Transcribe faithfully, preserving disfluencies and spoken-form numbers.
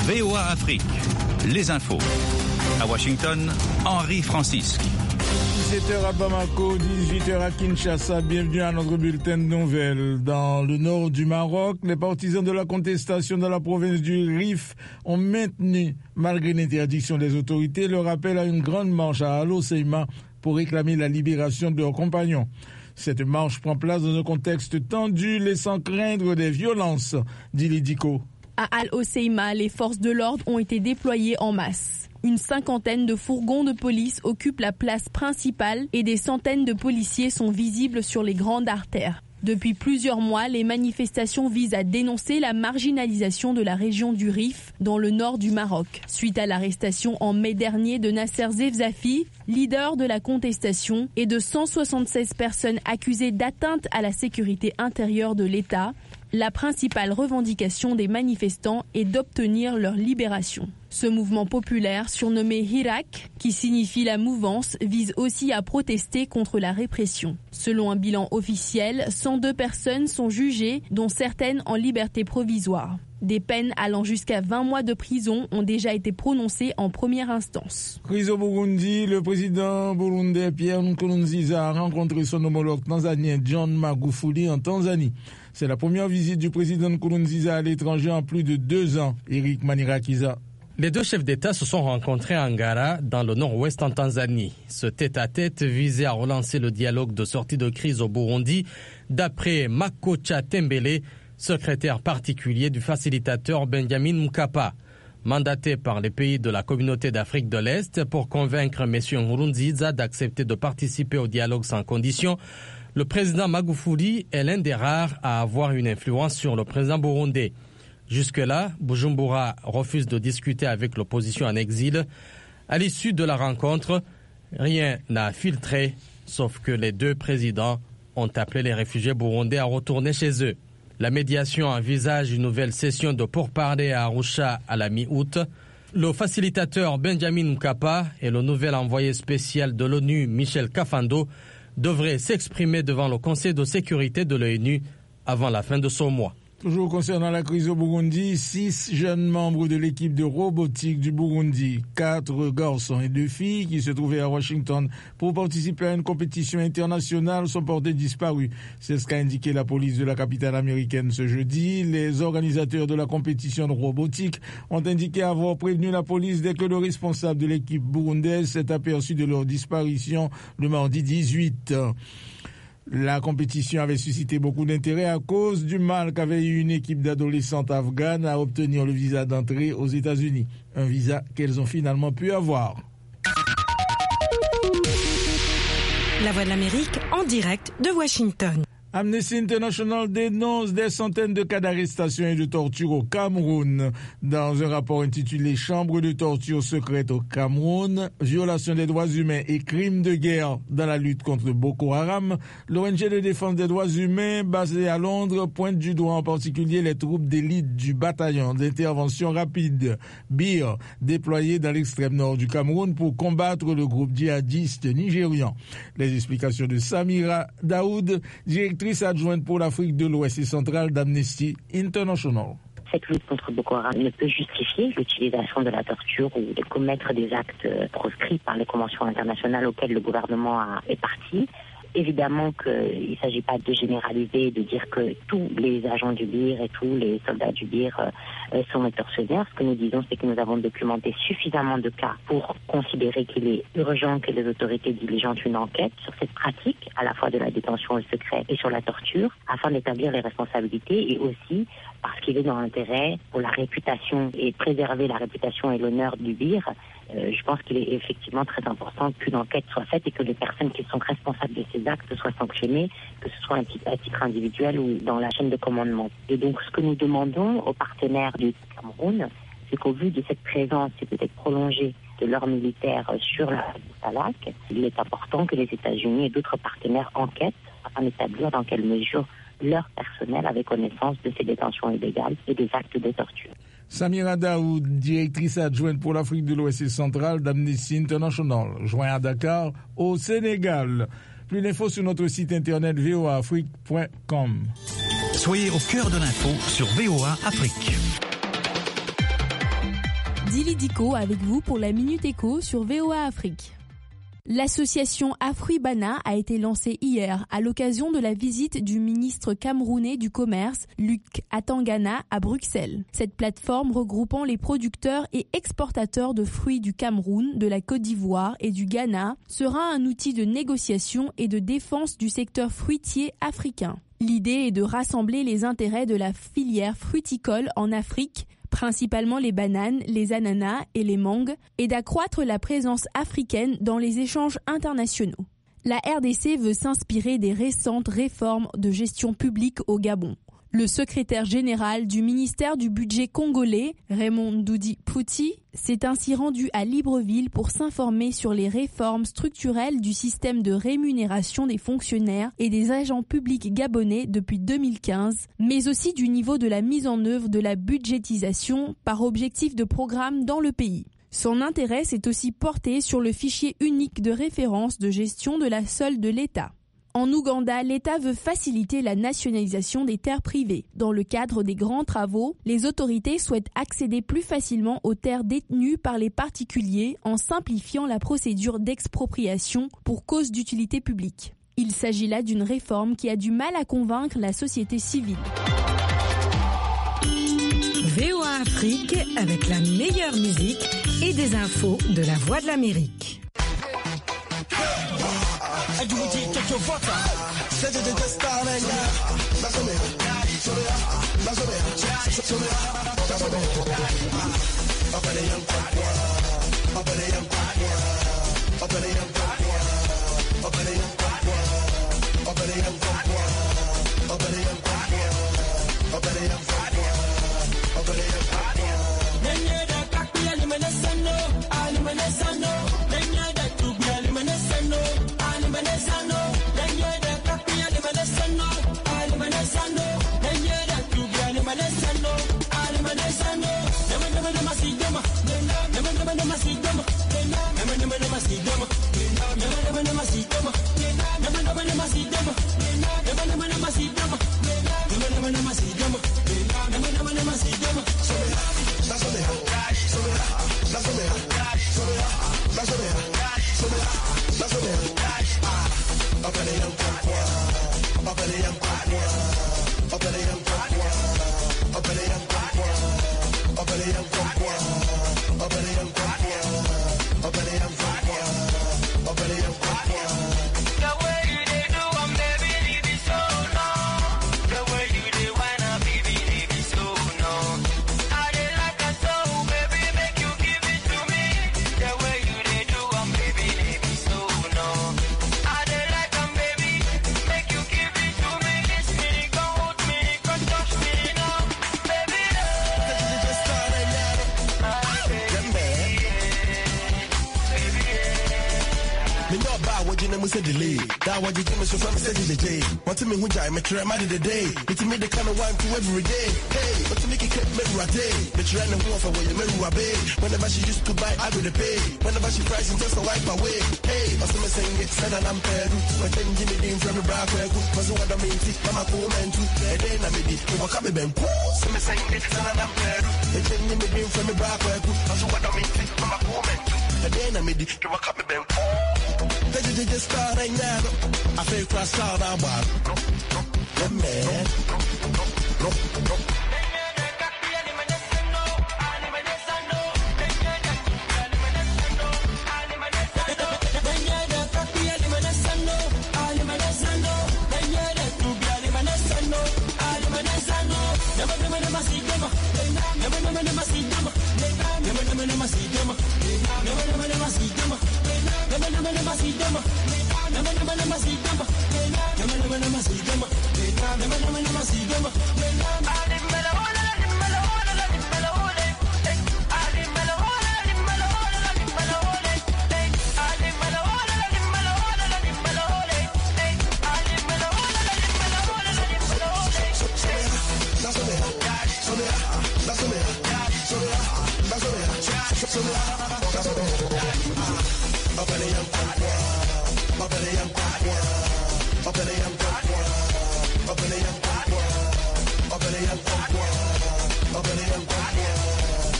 V O A Afrique, les infos. À Washington, Henri Francisque. dix-sept heures à Bamako, dix-huit heures à Kinshasa. Bienvenue à notre bulletin de nouvelles. Dans le nord du Maroc, les partisans de la contestation dans la province du Rif ont maintenu, malgré l'interdiction des autorités, leur appel à une grande marche à Al-Hoceima pour réclamer la libération de leurs compagnons. Cette marche prend place dans un contexte tendu, laissant craindre des violences, dit Lidiko. À Al-Hoceima, les forces de l'ordre ont été déployées en masse. Une cinquantaine de fourgons de police occupent la place principale et des centaines de policiers sont visibles sur les grandes artères. Depuis plusieurs mois, les manifestations visent à dénoncer la marginalisation de la région du Rif, dans le nord du Maroc. Suite à l'arrestation en mai dernier de Nasser Zefzafi, leader de la contestation, et de cent soixante-seize personnes accusées d'atteinte à la sécurité intérieure de l'État, la principale revendication des manifestants est d'obtenir leur libération. Ce mouvement populaire, surnommé Hirak, qui signifie la mouvance, vise aussi à protester contre la répression. Selon un bilan officiel, cent deux personnes sont jugées, dont certaines en liberté provisoire. Des peines allant jusqu'à vingt mois de prison ont déjà été prononcées en première instance. Prise au Burundi, le président burundais Pierre Nkurunziza a rencontré son homologue tanzanien John Magufuli en Tanzanie. C'est la première visite du président Nkurunziza à l'étranger en plus de deux ans. Eric Manirakiza. Les deux chefs d'État se sont rencontrés à Ngara, dans le nord-ouest en Tanzanie. Ce tête-à-tête visait à relancer le dialogue de sortie de crise au Burundi, d'après Makocha Tembele, secrétaire particulier du facilitateur Benjamin Mkapa. Mandaté par les pays de la communauté d'Afrique de l'Est pour convaincre M. Nkurunziza d'accepter de participer au dialogue sans condition, le président Magufuli est l'un des rares à avoir une influence sur le président burundais. Jusque-là, Bujumbura refuse de discuter avec l'opposition en exil. À l'issue de la rencontre, rien n'a filtré, sauf que les deux présidents ont appelé les réfugiés burundais à retourner chez eux. La médiation envisage une nouvelle session de pourparlers à Arusha à la mi-août. Le facilitateur Benjamin Mkapa et le nouvel envoyé spécial de l'ONU Michel Kafando devraient s'exprimer devant le Conseil de sécurité de l'ONU avant la fin de ce mois. Toujours concernant la crise au Burundi, six jeunes membres de l'équipe de robotique du Burundi, quatre garçons et deux filles qui se trouvaient à Washington pour participer à une compétition internationale sont portés disparus. C'est ce qu'a indiqué la police de la capitale américaine ce jeudi. Les organisateurs de la compétition de robotique ont indiqué avoir prévenu la police dès que le responsable de l'équipe burundaise s'est aperçu de leur disparition le mardi dix-huit. La compétition avait suscité beaucoup d'intérêt à cause du mal qu'avait eu une équipe d'adolescentes afghanes à obtenir le visa d'entrée aux États-Unis. Un visa qu'elles ont finalement pu avoir. La Voix de l'Amérique en direct de Washington. Amnesty International dénonce des centaines de cas d'arrestation et de torture au Cameroun. Dans un rapport intitulé « Chambre de torture secrète au Cameroun, violation des droits humains et crimes de guerre dans la lutte contre Boko Haram », l'O N G de défense des droits humains basée à Londres pointe du doigt en particulier les troupes d'élite du bataillon d'intervention rapide B I R déployés dans l'extrême nord du Cameroun pour combattre le groupe djihadiste nigérian. Les explications de Samira Daoud, directrice adjointe pour l'Afrique de l'Ouest et centrale d'Amnesty International. Cette lutte contre Boko Haram ne peut justifier l'utilisation de la torture ou de commettre des actes proscrits par les conventions internationales auxquelles le gouvernement est parti. Évidemment qu'il ne s'agit pas de généraliser, de dire que tous les agents du B I R et tous les soldats du B I R euh, sont tortionnaires. Ce que nous disons, c'est que nous avons documenté suffisamment de cas pour considérer qu'il est urgent que les autorités diligentent une enquête sur cette pratique, à la fois de la détention au secret et sur la torture, afin d'établir les responsabilités et aussi parce qu'il est dans l'intérêt pour la réputation et préserver la réputation et l'honneur du B I R. Euh, je pense qu'il est effectivement très important qu'une enquête soit faite et que les personnes qui sont responsables de ces actes soient sanctionnées, que ce soit à titre, à titre individuel ou dans la chaîne de commandement. Et donc ce que nous demandons aux partenaires du Cameroun, c'est qu'au vu de cette présence et peut-être prolongée de leurs militaires sur la Salak, il est important que les États-Unis et d'autres partenaires enquêtent afin d'établir dans quelle mesure leur personnel avait connaissance de ces détentions illégales et des actes de torture. Samira Daoud, directrice adjointe pour l'Afrique de l'Ouest et centrale d'Amnesty International, joint à Dakar, au Sénégal. Plus d'infos sur notre site internet v o a afrique point com. Soyez au cœur de l'info sur V O A Afrique. Dili Diko avec vous pour la Minute Éco sur V O A Afrique. L'association Afribana a été lancée hier à l'occasion de la visite du ministre camerounais du Commerce, Luc Atangana, à Bruxelles. Cette plateforme regroupant les producteurs et exportateurs de fruits du Cameroun, de la Côte d'Ivoire et du Ghana sera un outil de négociation et de défense du secteur fruitier africain. L'idée est de rassembler les intérêts de la filière fruticole en Afrique, principalement les bananes, les ananas et les mangues, et d'accroître la présence africaine dans les échanges internationaux. La R D C veut s'inspirer des récentes réformes de gestion publique au Gabon. Le secrétaire général du ministère du budget congolais, Raymond Doudi Pouti, s'est ainsi rendu à Libreville pour s'informer sur les réformes structurelles du système de rémunération des fonctionnaires et des agents publics gabonais depuis deux mille quinze, mais aussi du niveau de la mise en œuvre de la budgétisation par objectif de programme dans le pays. Son intérêt s'est aussi porté sur le fichier unique de référence de gestion de la solde de l'État. En Ouganda, l'État veut faciliter la nationalisation des terres privées. Dans le cadre des grands travaux, les autorités souhaitent accéder plus facilement aux terres détenues par les particuliers en simplifiant la procédure d'expropriation pour cause d'utilité publique. Il s'agit là d'une réforme qui a du mal à convaincre la société civile. V O A Afrique avec la meilleure musique et des infos de la Voix de l'Amérique. That what you do me so from said the day. Want to me who jai me try mad the day. It's me the kind of wine to every day. Hey, but to make it keep me day. Me try no more for where you me bay. Whenever she used to buy, I will pay. Whenever she price and just a wipe away. Hey, but to me sing it said and I'm paid. But then Jimmy Dean from the bra where good. Cause what I mean, I'm a cool man too. And then I made it. What can be been cool? So me sing it said and I'm paid. And then Jimmy Dean from the bra where good. Cause what I mean, I'm a cool man too. And then I made it. What can be been cool? They just start right now. I feel cross out our bar. The man. No, no. Up in the young, up in the young, up in the young,